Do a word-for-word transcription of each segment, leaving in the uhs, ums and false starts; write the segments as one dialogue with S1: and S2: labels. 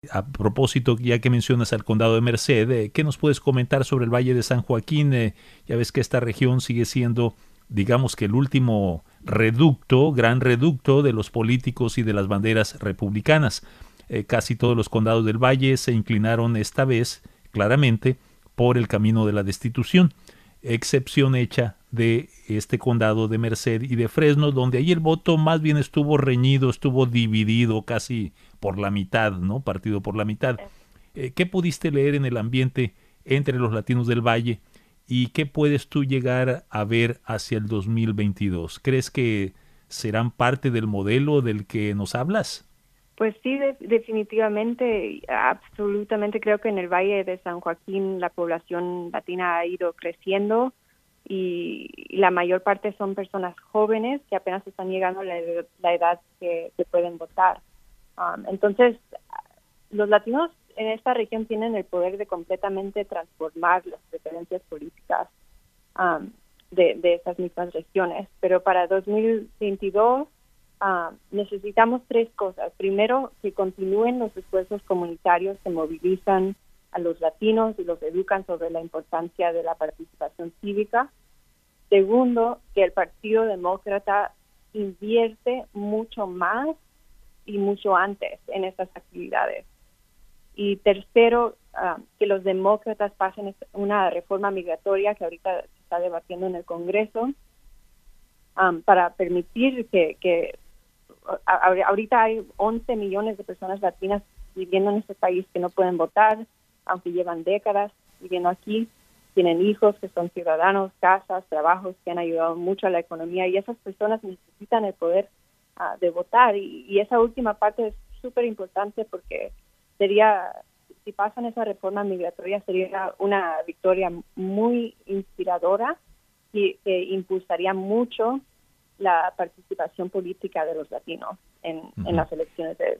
S1: A propósito, ya que mencionas al condado de Merced, eh, ¿qué nos puedes comentar sobre el Valle de San Joaquín? Eh, ya ves que esta región sigue siendo, digamos que el último reducto, gran reducto de los políticos y de las banderas republicanas. Eh, casi todos los condados del Valle se inclinaron esta vez, claramente, por el camino de la destitución, excepción hecha de este condado de Merced y de Fresno, donde ahí el voto más bien estuvo reñido, estuvo dividido casi por la mitad, ¿no? Partido por la mitad. Eh, ¿Qué pudiste leer en el ambiente entre los latinos del Valle y qué puedes tú llegar a ver hacia el dos mil veintidós? ¿Crees que serán parte del modelo del que nos hablas?
S2: Pues sí, de- definitivamente, absolutamente creo que en el Valle de San Joaquín la población latina ha ido creciendo y, y la mayor parte son personas jóvenes que apenas están llegando a la, ed- la edad que, que pueden votar. Um, entonces, los latinos en esta región tienen el poder de completamente transformar las preferencias políticas um, de, de esas mismas regiones. Pero para dos mil veintidós uh, necesitamos tres cosas. Primero, que continúen los esfuerzos comunitarios que movilizan a los latinos y los educan sobre la importancia de la participación cívica. Segundo, que el Partido Demócrata invierte mucho más y mucho antes en estas actividades. Y tercero, uh, que los demócratas pasen una reforma migratoria que ahorita se está debatiendo en el Congreso um, para permitir que, que a, a, ahorita hay once millones de personas latinas viviendo en este país que no pueden votar, aunque llevan décadas viviendo aquí, tienen hijos que son ciudadanos, casas, trabajos que han ayudado mucho a la economía y esas personas necesitan el poder uh, de votar y, y esa última parte es súper importante porque sería, si pasan esa reforma migratoria, sería una victoria muy inspiradora y que impulsaría mucho la participación política de los latinos en, en
S1: Ujú.
S2: las elecciones de,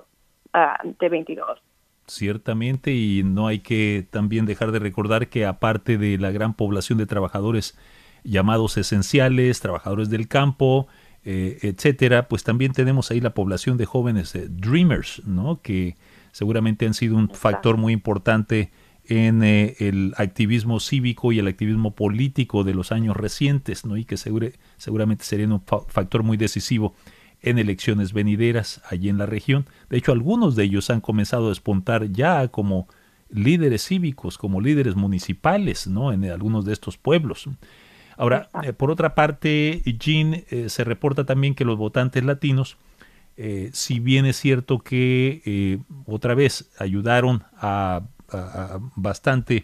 S2: uh, de veintidós.
S1: Ciertamente, y no hay que también dejar de recordar que aparte de la gran población de trabajadores llamados esenciales, trabajadores del campo, eh, etcétera, pues también tenemos ahí la población de jóvenes eh, dreamers, ¿no? Que seguramente han sido un factor
S2: Exacto.
S1: muy importante en eh, el activismo cívico y el activismo político de los años recientes, ¿no? Y que segure, seguramente serían un fa factor muy decisivo en elecciones venideras allí en la región. De hecho, algunos de ellos han comenzado a despuntar ya como líderes cívicos, como líderes municipales, ¿no? En algunos de estos pueblos. Ahora, eh,
S2: Exacto.
S1: por otra parte, Jean, eh, se reporta también que los votantes latinos, eh, si bien es cierto que eh, otra vez ayudaron a, a, a bastante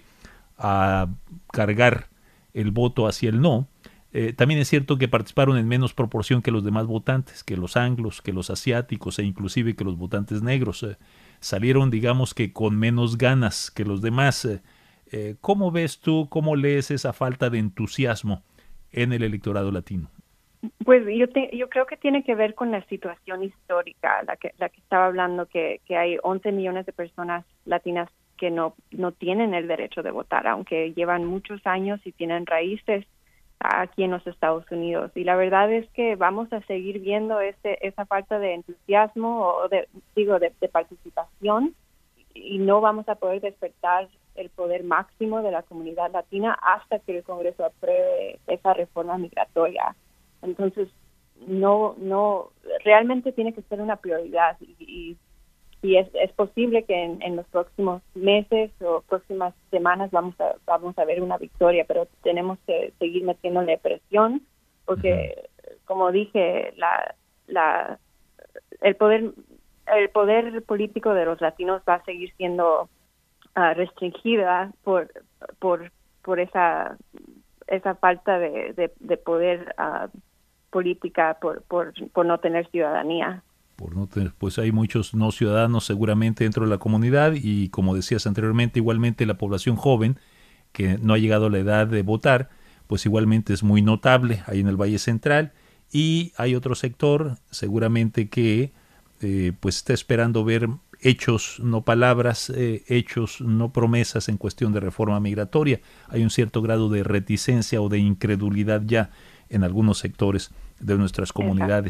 S1: a cargar el voto hacia el no, eh, también es cierto que participaron en menos proporción que los demás votantes, que los anglos, que los asiáticos e inclusive que los votantes negros. Eh, salieron, digamos que con menos ganas que los demás. Eh, eh, ¿Cómo ves tú, cómo lees esa falta de entusiasmo en el electorado latino?
S2: Pues yo te, yo creo que tiene que ver con la situación histórica, la que la que estaba hablando, que, que hay once millones de personas latinas que no no tienen el derecho de votar, aunque llevan muchos años y tienen raíces aquí en los Estados Unidos. Y la verdad es que vamos a seguir viendo ese, esa falta de entusiasmo o de, digo, de, de participación y no vamos a poder despertar el poder máximo de la comunidad latina hasta que el Congreso apruebe esa reforma migratoria. Entonces, no, no, realmente tiene que ser una prioridad y, y, y es, es posible que en, en los próximos meses o próximas semanas vamos a, vamos a ver una victoria, pero tenemos que seguir metiéndole presión
S1: Ujú.
S2: porque, como dije, la, la, el poder, el poder político de los latinos va a seguir siendo uh, restringida por, por, por esa, esa falta de, de, de poder uh, política por, por, por no tener ciudadanía.
S1: Por no tener, pues hay muchos no ciudadanos seguramente dentro de la comunidad y como decías anteriormente, igualmente la población joven que no ha llegado a la edad de votar, pues igualmente es muy notable ahí en el Valle Central y hay otro sector seguramente que eh, pues está esperando ver hechos, no palabras, eh, hechos, no promesas en cuestión de reforma migratoria. Hay un cierto grado de reticencia o de incredulidad ya en algunos sectores de nuestras
S2: Exacto.
S1: comunidades.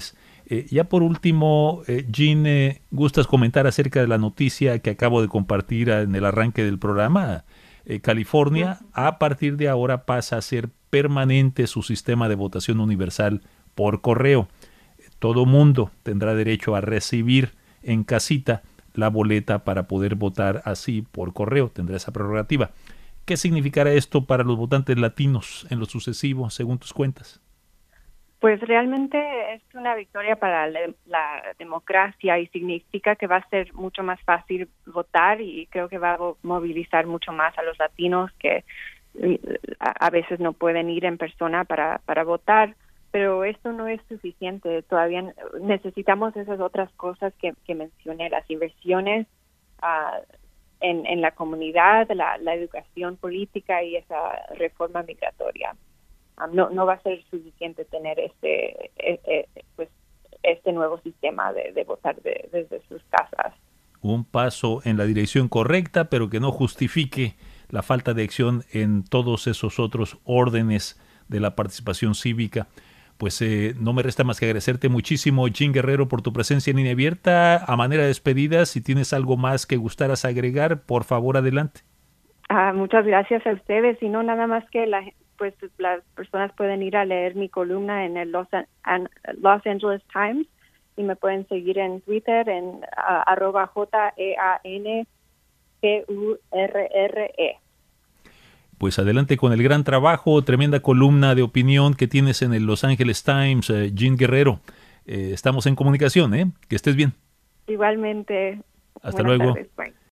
S1: Eh, ya por último, eh, Jean, eh, ¿gustas comentar acerca de la noticia que acabo de compartir en el arranque del programa? Eh, California, a partir de ahora, pasa a ser permanente su sistema de votación universal por correo. Todo mundo tendrá derecho a recibir en casita la boleta para poder votar así por correo, tendrá esa prerrogativa. ¿Qué significará esto para los votantes latinos en lo sucesivo, según tus cuentas?
S2: Pues realmente es una victoria para la, la democracia y significa que va a ser mucho más fácil votar y creo que va a movilizar mucho más a los latinos que a, a veces no pueden ir en persona para, para votar, pero esto no es suficiente. Todavía necesitamos esas otras cosas que, que mencioné, las inversiones uh, en, en la comunidad, la, la educación política y esa reforma migratoria. Um, no, no va a ser suficiente tener este, este, pues, este nuevo sistema de, de votar de, desde sus casas.
S1: Un paso en la dirección correcta, pero que no justifique la falta de acción en todos esos otros órdenes de la participación cívica. Pues eh, no me resta más que agradecerte muchísimo, Jean Guerrero, por tu presencia en Línea Abierta. A manera de despedida, si tienes algo más que gustaras agregar, por favor, adelante.
S2: Ah, muchas gracias a ustedes. Y no nada más que la pues las personas pueden ir a leer mi columna en el Los, An- Los Angeles Times y me pueden seguir en Twitter en uh, arroba J E A N G U R R E.
S1: Pues adelante con el gran trabajo, tremenda columna de opinión que tienes en el Los Angeles Times, eh, Jean Guerrero. Eh, estamos en comunicación, ¿eh? Que estés bien.
S2: Igualmente.
S1: Hasta
S2: Buenas
S1: luego.
S2: tardes. Bye.